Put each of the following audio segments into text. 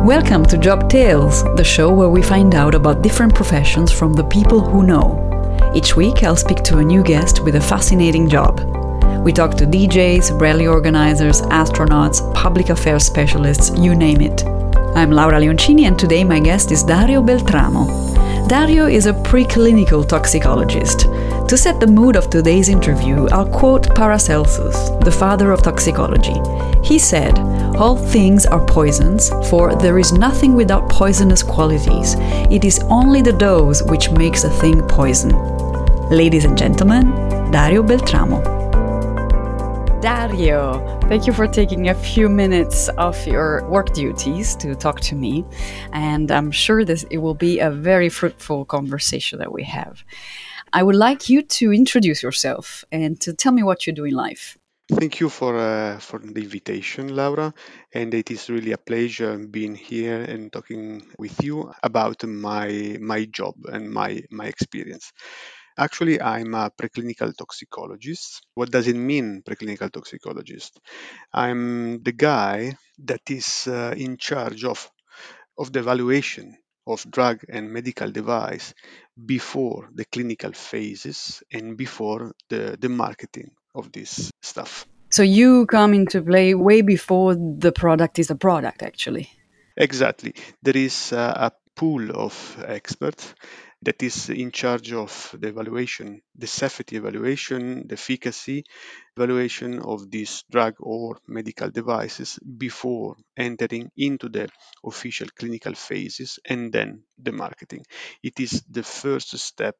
Welcome to Job Tales, the show where we find out about different professions from the people who know. Each week, I'll speak to a new guest with a fascinating job. We talk to DJs, rally organizers, astronauts, public affairs specialists, you name it. I'm Laura Leoncini, and today my guest is Dario Beltramo. Dario is a preclinical toxicologist. To set the mood of today's interview, I'll quote Paracelsus, the father of toxicology. He said, "All things are poisons, for there is nothing without poisonous qualities. It is only the dose which makes a thing poison." Ladies and gentlemen, Dario Beltramo. Dario, thank you for taking a few minutes off your work duties to talk to me. And I'm sure it will be a very fruitful conversation that we have. I would like you to introduce yourself and to tell me what you do in life. Thank you for the invitation, Laura, and it is really a pleasure being here and talking with you about my job and my experience. Actually, I'm a preclinical toxicologist. What does it mean, preclinical toxicologist? I'm the guy that is in charge of the evaluation of drug and medical device before the clinical phases and before the marketing of this stuff. So you come into play way before the product is a product, actually. Exactly. There is a pool of experts that is in charge of the evaluation, the safety evaluation, the efficacy evaluation of this drug or medical devices before entering into the official clinical phases and then the marketing. It is the first step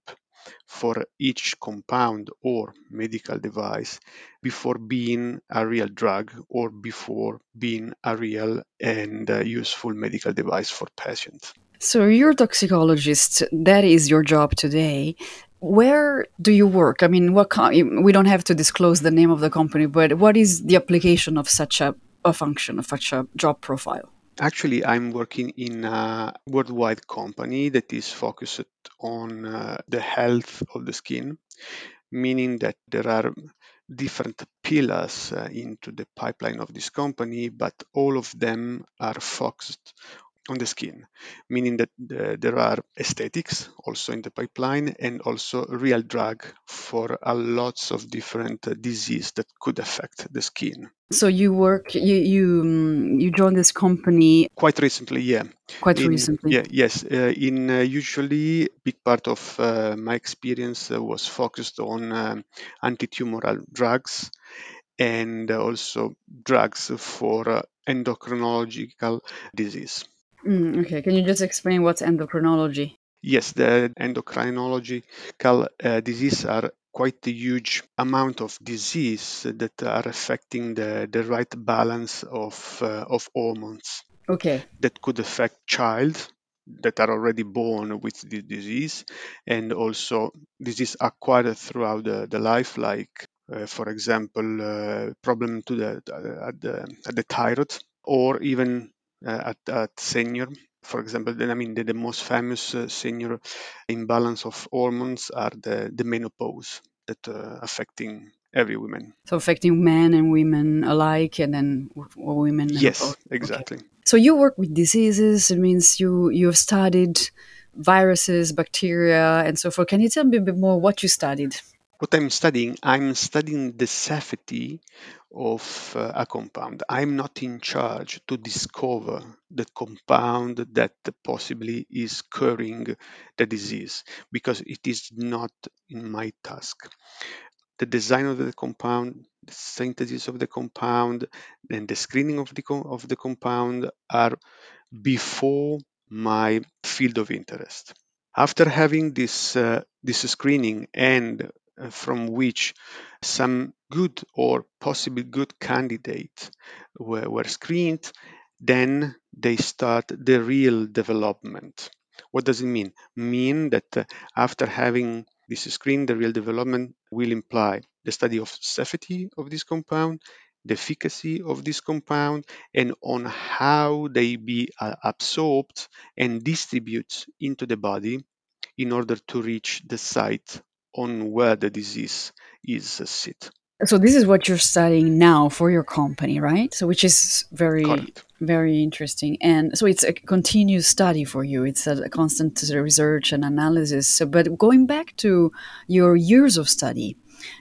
for each compound or medical device before being a real drug or before being a real and useful medical device for patients. So you're a toxicologist. That is your job today. Where do you work? I mean, we don't have to disclose the name of the company, but what is the application of such a function, of such a job profile? Actually, I'm working in a worldwide company that is focused on the health of the skin, meaning that there are different pillars into the pipeline of this company, but all of them are focused on the skin, meaning that there are aesthetics also in the pipeline and also real drug for a lots of different disease that could affect the skin. So you joined this company Quite recently, yeah. quite In recently. yeah, yes. In usually, big part of my experience was focused on anti-tumoral drugs and also drugs for endocrinological disease. Okay, can you just explain what's endocrinology? Yes, the endocrinological disease are quite a huge amount of disease that are affecting the right balance of hormones Okay. that could affect child that are already born with the disease and also disease acquired throughout the life, like for example problem to at the thyroid or even at senior. For example, then I mean the most famous senior imbalance of hormones are the menopause that affecting every woman. So affecting men and women alike, and then women menopause. Yes, Okay. exactly. So you work with diseases. It means you have studied viruses, bacteria, and so forth. Can you tell me a bit more what you studied? What I'm studying the safety of a compound. I'm not in charge to discover the compound that possibly is curing the disease because it is not in my task. The design of the compound, the synthesis of the compound, and the screening of the compound are before my field of interest. After having this screening and from which some good or possibly good candidates were screened, then they start the real development. What does it mean? Mean that after having this screen, the real development will imply the study of safety of this compound, the efficacy of this compound, and on how they be absorbed and distribute into the body in order to reach the site on where the disease is sit. So this is what you're studying now for your company, right? So which is very Correct. very interesting, and so it's a continuous study for you. It's a constant research and analysis. So, but going back to your years of study,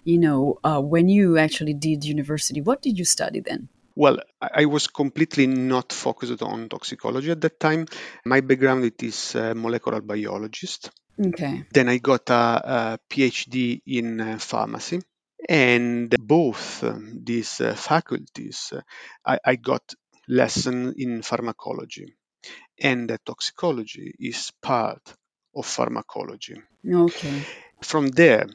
when you actually did university, what did you study then? Well, I was completely not focused on toxicology at that time. My background it is molecular biologist. Okay. Then I got a PhD in pharmacy, and both these faculties, I got lesson in pharmacology, and toxicology is part of pharmacology. Okay. From there,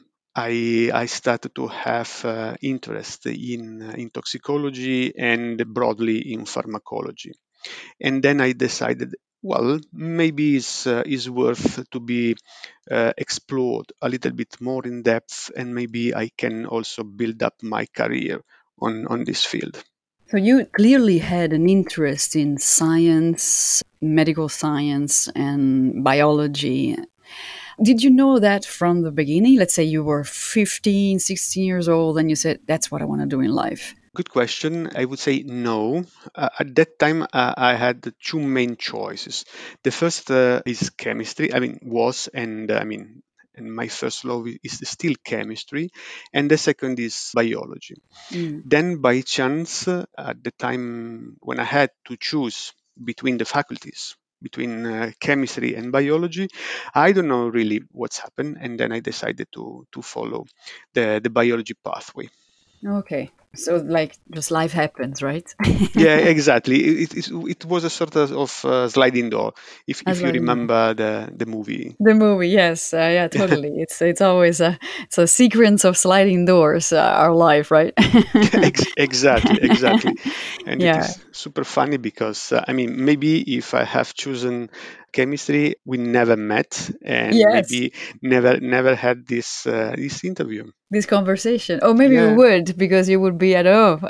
I started to have interest in toxicology and broadly in pharmacology. And then I decided, well, maybe is worth to be explored a little bit more in depth, and maybe I can also build up my career on this field. So you clearly had an interest in science, medical science, and biology. Did you know that from the beginning? Let's say you were 15, 16 years old and you said, that's what I want to do in life. Good question. I would say no. At that time, I had the two main choices. The first is chemistry. I mean, was and I mean, and my first love is still chemistry, and the second is biology. Mm. Then, by chance, at the time when I had to choose between the faculties, between chemistry and biology, I don't know really what's happened, and then I decided to follow the biology pathway. Okay. So, like, just life happens, right? Yeah, exactly. It was a sort of sliding door, As if you like remember the movie. the movie, yes, yeah, totally. It's always a sequence of sliding doors. Our life, right? Exactly. And it Yeah. is super funny because, I mean, maybe if I have chosen chemistry, we never met and Yes. maybe never had this interview. This conversation. Or maybe we Yeah, would because you would be at home.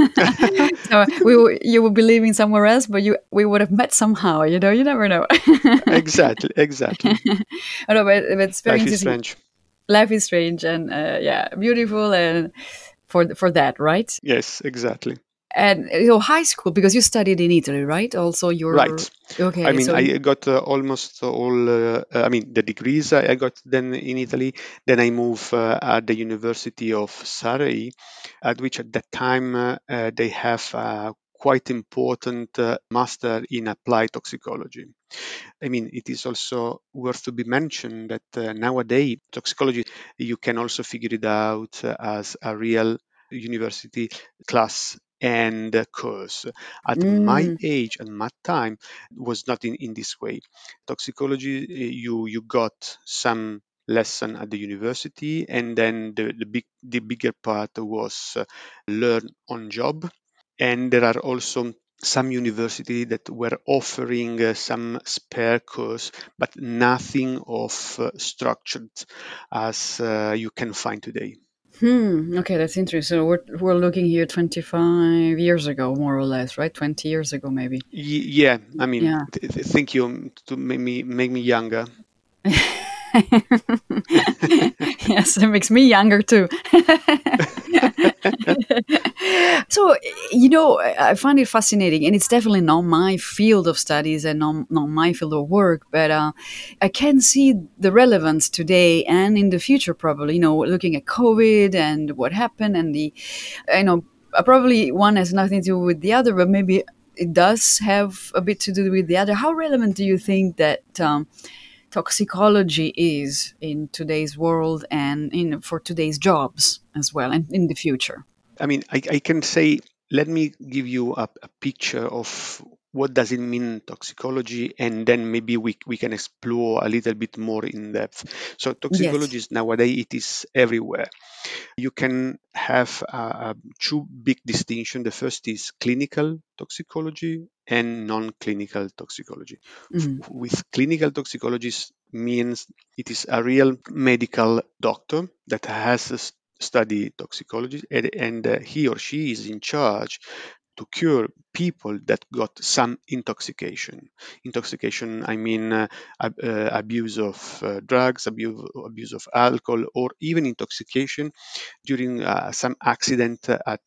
So you would be living somewhere else, but we would have met somehow. You never know. exactly. I know, but it's very Life is interesting. strange. Life is strange and yeah, beautiful, and for that, right? Yes, exactly. And high school because you studied in Italy, right? Also, you're Right. I okay. mean, So I got almost all, I mean, the degrees I got then in Italy. Then I moved at the University of Surrey, at which at that time they have quite important master in applied toxicology. I mean, it is also worth to be mentioned that nowadays toxicology, you can also figure it out as a real university class and course. At my mm, age and my time, was not in this way. Toxicology, you got some lesson at the university, and then the bigger part was learn on job. And there are also some university that were offering some spare course, but nothing of structured as you can find today. okay, that's interesting. So we're looking here 25 years ago, more or less, right? 20 years ago, maybe. Yeah, I mean, Yeah. thank you to make me younger. Yes, it makes me younger too. So, I find it fascinating, and it's definitely not my field of studies and not my field of work, but I can see the relevance today and in the future, probably, looking at COVID and what happened, and probably one has nothing to do with the other, but maybe it does have a bit to do with the other. How relevant do you think that toxicology is in today's world and for today's jobs as well and in the future? I mean, I can say, let me give you a picture of what does it mean toxicology, and then maybe we can explore a little bit more in depth. So Yes. toxicology is nowadays it is everywhere. You can have two big distinction. The first is clinical toxicology and non-clinical toxicology. Mm. With clinical toxicologist means it is a real medical doctor that has studied toxicology, and he or she is in charge to cure people that got some intoxication. Intoxication, I mean abuse of drugs, abuse of alcohol, or even intoxication during some accident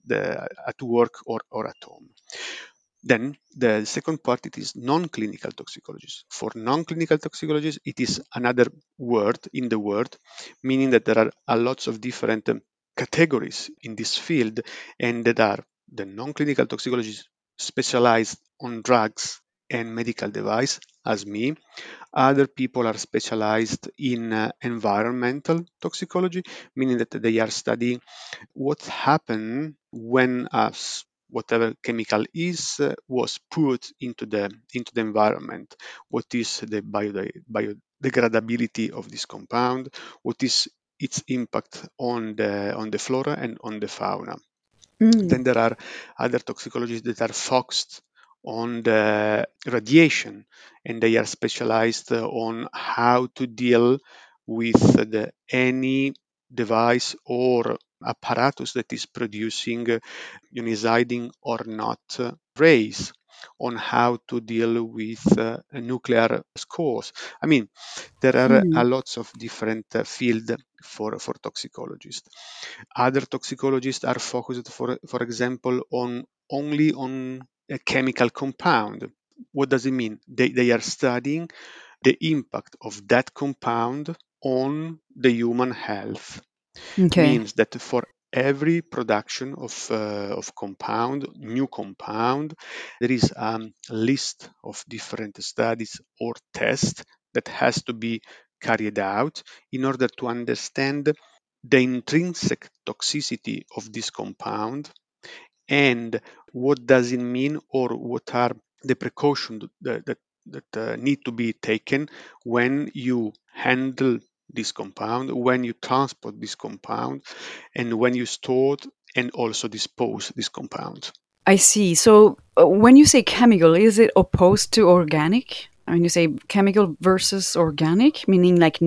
at work or at home. Then the second part, it is non-clinical toxicologies. For non-clinical toxicologies, it is another word in the word, meaning that there are a lots of different categories in this field, and that are the non-clinical toxicologies specialized on drugs and medical device, as me. Other people are specialized in environmental toxicology, meaning that they are studying what happened when whatever chemical is was put into the environment. What is the biodegradability of this compound? What is its impact on the flora and on the fauna? Mm. Then there are other toxicologies that are focused on the radiation, and they are specialized on how to deal with any device or apparatus that is producing ionizing or not rays, on how to deal with nuclear scores. I mean, there are a Mm. lots of different fields for toxicologists. Other toxicologists are focused, for example, on only on a chemical compound. What does it mean? They are studying the impact of that compound on the human health. Okay. Means that for every production of compound, new compound, there is a list of different studies or tests that has to be carried out in order to understand the intrinsic toxicity of this compound, and what does it mean, or what are the precautions that need to be taken when you handle this compound, when you transport this compound, and when you store and also dispose this compound. I see. So when you say chemical, is it opposed to organic? When you say chemical versus organic, meaning like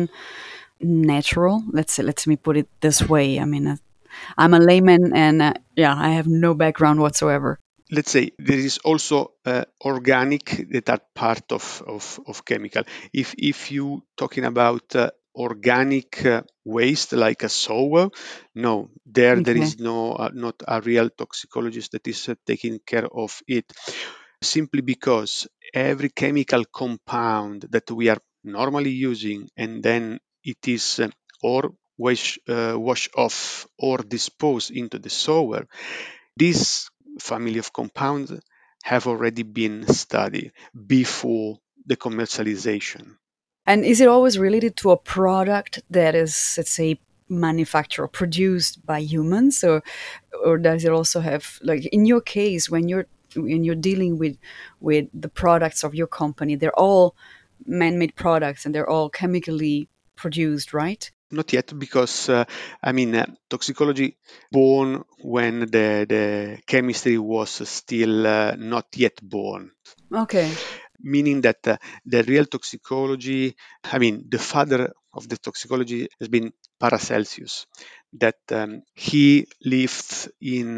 non-natural. Let's say, let me put it this way. I mean, I'm a layman, and yeah, I have no background whatsoever. Let's say there is also organic that are part of chemical. If you talking about organic waste like a soil, no, there Okay. is no not a real toxicologist that is taking care of it, simply because every chemical compound that we are normally using, and then it is or wash off or disposed into the soil, this family of compounds have already been studied before the commercialization. And is it always related to a product that is, let's say, manufactured or produced by humans, or does it also have, like in your case, when you're dealing with the products of your company, they're all man-made products and they're all chemically produced, right? Not yet, because toxicology born when the chemistry was still not yet born. Okay. Meaning that the real toxicology, the father of the toxicology has been Paracelsus, that he lived in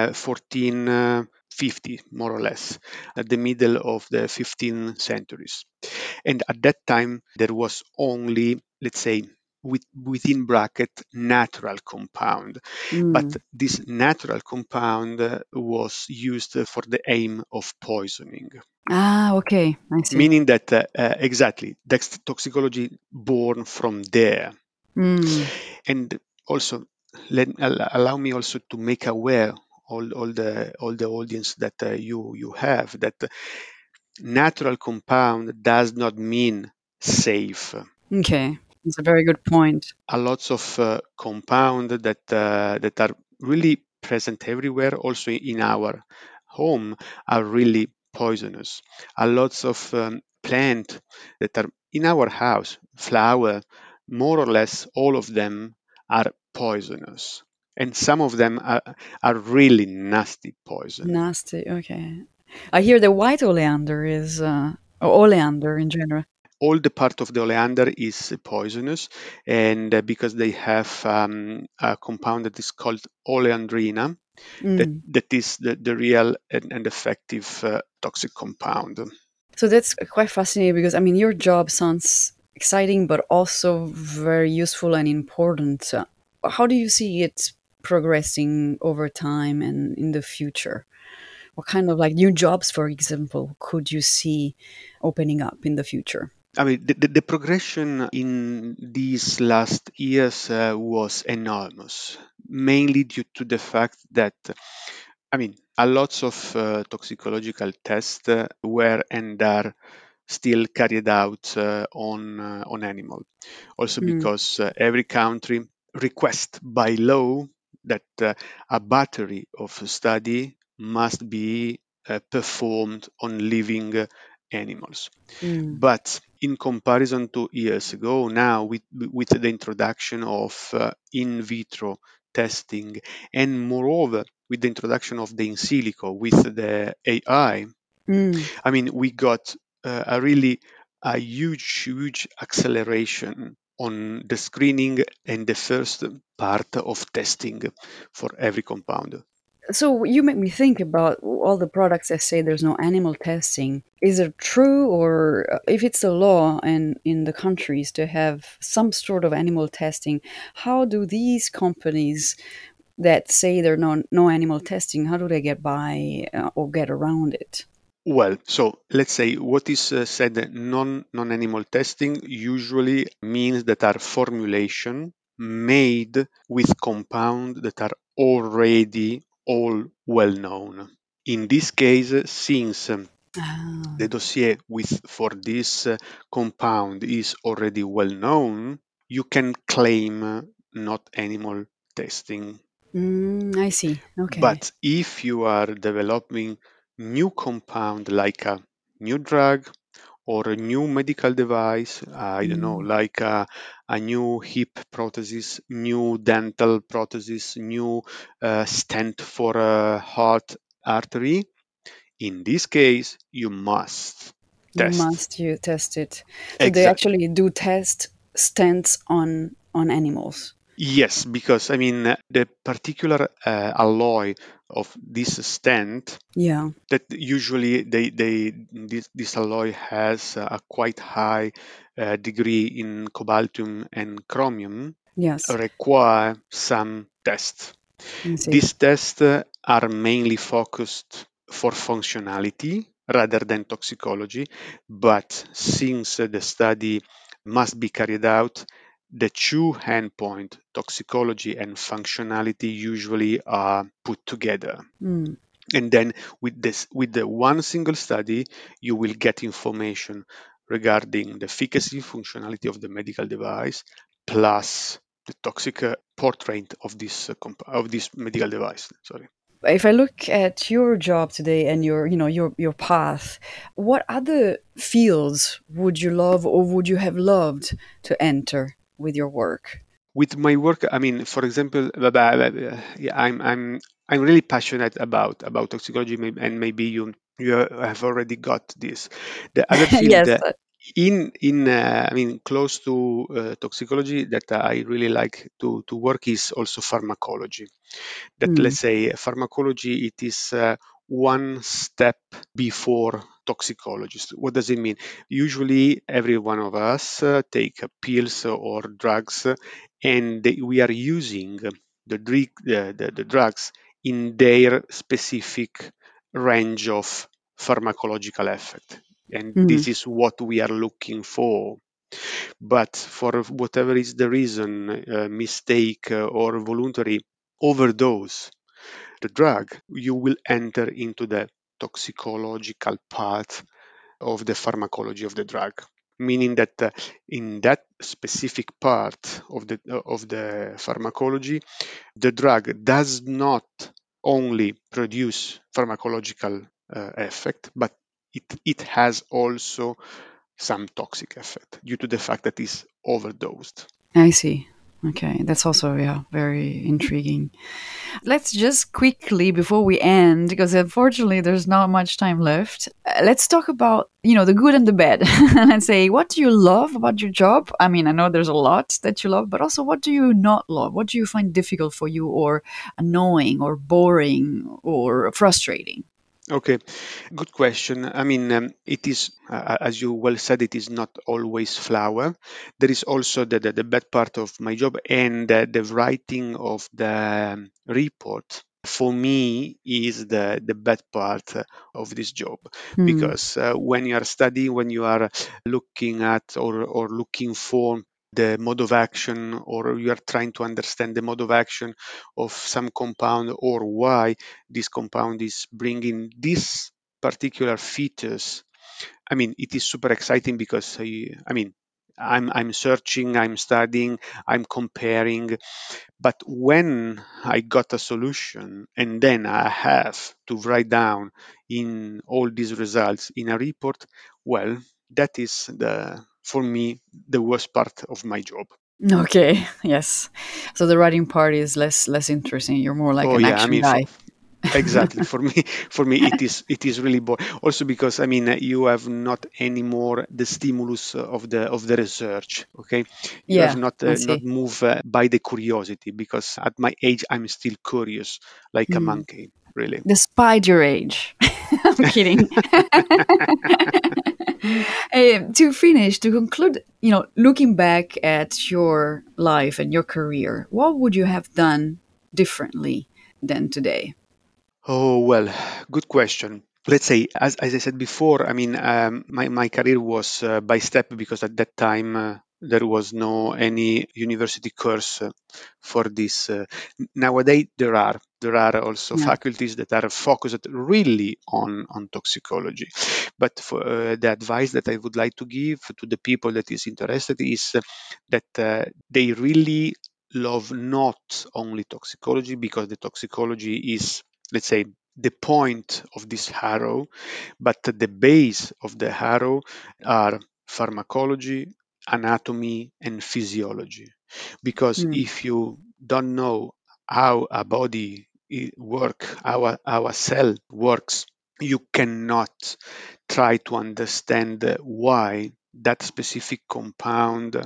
1450, more or less, at the middle of the 15th centuries. And at that time, there was only, let's say, within bracket, natural compound. But Mm. this natural compound was used for the aim of poisoning, Ah, okay, I see. meaning that exactly that's toxicology born from there. Mm. And also, allow me also to make aware all the audience that you have, that natural compound does not mean safe. Okay, that's a very good point. A lots of compound that are really present everywhere, also in our home, are really poisonous. A lots of plant that are in our house, flower, more or less all of them are poisonous, and some of them are really nasty poison. Nasty. Okay. I hear the white oleander is, or oleander in general. all the part of the oleander is poisonous, and because they have a compound that is called oleandrina, Mm. that is the real and effective toxic compound. So that's quite fascinating because I mean, your job sounds exciting, but also very useful and important. How do you see it progressing over time and in the future? What kind of like new jobs, for example, could you see opening up in the future? I mean, the progression in these last years was enormous, mainly due to the fact that, I mean, a lots of toxicological tests were and are still carried out on animal. Also Mm, because every country requests by law that a battery of study must be performed on living animals. mm, But in comparison to years ago, now with the introduction of in vitro testing, and moreover with the introduction of the in silico with the AI, mm. I mean, we got a really a huge acceleration on the screening and the first part of testing for every compound. So you make me think about all the products that say there's no animal testing. Is it true, or if it's the law and in the countries to have some sort of animal testing, how do these companies that say there are no animal testing, how do they get by or get around it? Well, so let's say what is said non-animal testing usually means that are formulation made with compound that are already all well known. In this case, since Ah, the dossier with for this compound is already well known, you can claim not animal testing. I see. Okay. But if you are developing new compound like a new drug or a new medical device, I don't know, Mm, like a new hip prosthesis, new dental prosthesis, new stent for a heart artery, in this case, you must you test. must you test it. So they Exactly. actually do test stents on animals. Yes, because I mean, the particular alloy of this stent Yeah. that usually this alloy has a quite high degree in cobaltium and chromium Yes. require some tests. I see. These tests are mainly focused for functionality rather than toxicology, but since the study must be carried out, the two endpoint, toxicology and functionality, usually are put together. Mm. And then with the one single study, you will get information regarding the efficacy, functionality of the medical device, plus the toxic portrait of of this medical device. Sorry. If I look at your job today and your path, what other fields would you love or would you have loved to enter with your work? With my work, I mean, for example, yeah, I'm really passionate about toxicology, and maybe you have already got this. The other field Yes. in I mean, close to toxicology that I really like to work is also pharmacology. That, Mm, let's say, pharmacology, it is one step before toxicologist. What does it mean? Usually every one of us take pills or drugs, and we are using the drugs in their specific range of pharmacological effect, and mm, this is what we are looking for. But for whatever is the reason, mistake or voluntary overdose the drug, you will enter into the toxicological part of the pharmacology of the drug. Meaning that in that specific part of the pharmacology, the drug does not only produce pharmacological effect, but it has also some toxic effect due to the fact that it's overdosed. I see. Okay, that's also, yeah, very intriguing. Let's just quickly, before we end, because unfortunately there's not much time left, let's talk about, the good and the bad. And say, what do you love about your job? I mean, I know there's a lot that you love, but also what do you not love? What do you find difficult for you, or annoying, or boring, or frustrating? Okay, good question. I mean, it is, as you well said, it is not always flower. There is also the bad part of my job, and the writing of the report for me is the bad part of this job, Hmm. because when you are studying, when you are looking at or looking for the mode of action, or you are trying to understand the mode of action of some compound, or why this compound is bringing these particular features. I mean, it is super exciting because I mean, I'm searching, I'm studying, I'm comparing. But when I got a solution and then I have to write down in all these results in a report, well, that is the for me the worst part of my job. Okay, yes. So the writing part is less interesting. You're more like Oh an yeah, I action mean, guy. exactly. For me, it is really boring. Also because I mean, you have not anymore the stimulus of the research. Okay, you have Yeah, I not see. moved by the curiosity, because at my age I'm still curious, like a Hmm. monkey, really. Despite your age. I'm kidding. To finish, to conclude, looking back at your life and your career, what would you have done differently than today? Oh, well, good question. Let's say, as I said before, I mean, my career was by step, because at that time there was no any university course for this. Nowadays there are also Yeah. faculties that are focused really on toxicology. But for the advice that I would like to give to the people that is interested is that they really love not only toxicology, because the toxicology is, let's say, the point of this arrow, but the base of the arrow are pharmacology, anatomy, and physiology. Because Mm. if you don't know how a body work, how a cell works, you cannot try to understand why that specific compound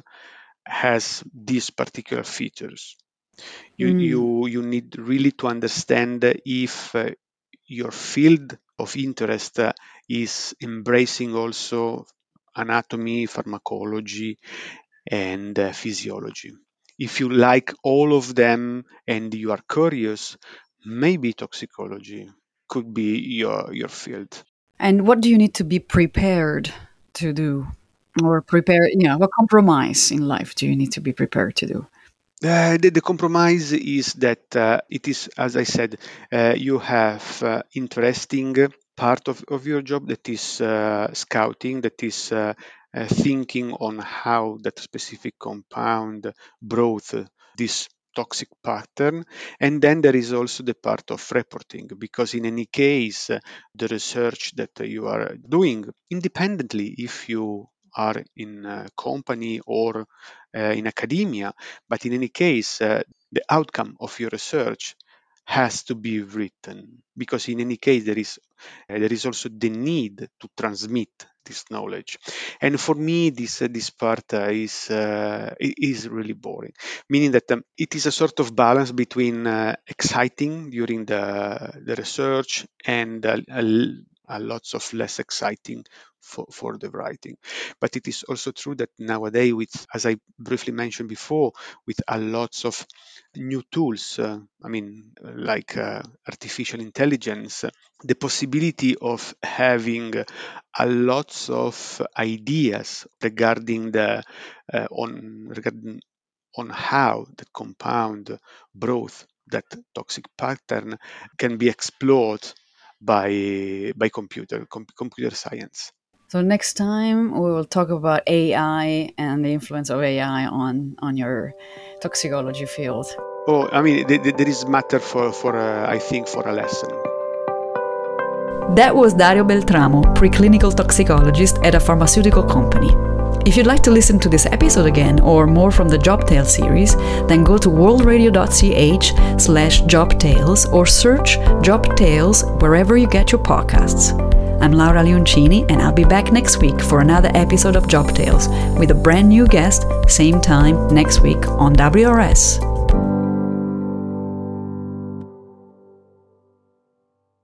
has these particular features. you Mm. you you need really to understand if your field of interest is embracing also anatomy, pharmacology, and physiology. If you like all of them and you are curious, maybe toxicology could be your field. And what do you need to be prepared to do? Or prepare, what compromise in life do you need to be prepared to do? The compromise is that it is, as I said, you have interesting part of your job, that is scouting, that is thinking on how that specific compound brought this toxic pattern. And then there is also the part of reporting, because in any case, the research that you are doing independently, if you are in a company or in academia, but in any case, the outcome of your research has to be written, because in any case there is also the need to transmit this knowledge. And for me, this part is really boring, meaning that it is a sort of balance between exciting during the research and a lots of less exciting for the writing. But it is also true that nowadays, with, as I briefly mentioned before, with a lots of new tools, I mean, like artificial intelligence, the possibility of having a lots of ideas regarding the regarding on how the compound brought that toxic pattern can be explored by computer science. So next time we will talk about AI and the influence of AI on your toxicology field. Oh, I mean, there is matter for I think for a lesson. That was Dario Beltramo, preclinical toxicologist at a pharmaceutical company. If you'd like to listen to this episode again or more from the JobTales series, then go to worldradio.ch/JobTales or search JobTales wherever you get your podcasts. I'm Laura Leoncini, and I'll be back next week for another episode of JobTales with a brand new guest, same time next week on WRS.